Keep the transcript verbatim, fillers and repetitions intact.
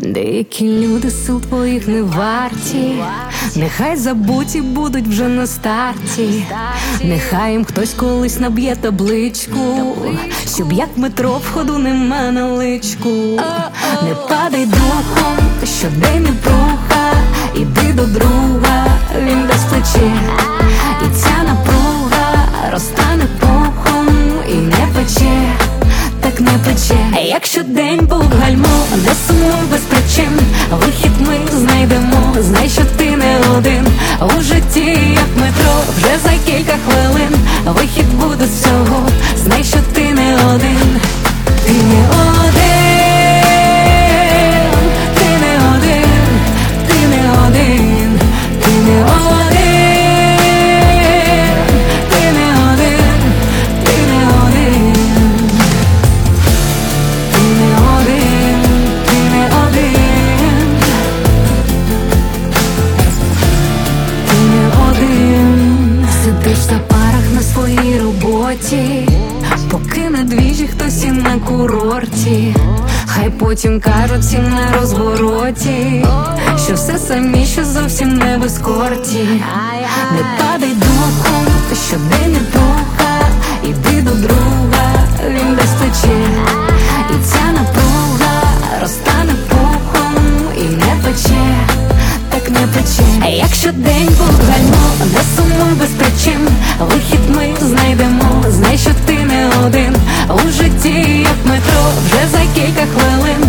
Деякі люди сил твоїх не варті, нехай забуті будуть вже на старті. Нехай їм хтось колись наб'є табличку, щоб як метро в ходу нема на личку. Не падай духом, щодень не пруха, іди до друга, він дасть плече. І ця напруга розтане пухом і не пече, так не пече. Якщо день був гальмо, не сумуй без причин, вихід ми знайдемо. Знай, що ти не один у житті, як метро, вже за кілька хвилин вихід буде з цього. Знай, що ти не один, ти не один, ти не один, ти не один, ти не один, ти не один, ти не один. Ти не один, ти не один, ти не один. Сидиш за парах на своїй роботі, поки на двіжі хтось і на курорті. Хай потім кажуть всім на розвороті, що все самі, що зовсім не в ескорті. Не падай духом, щодень не пруха, іди до друга, він дасть плече. І ця напруга розтане пухом і не пече, так не пече. Якщо день був гальмо, не сумуй без причин, вихід ми знайдемо. Знай, що ти не один у житті, як метро, вже за кілька хвилин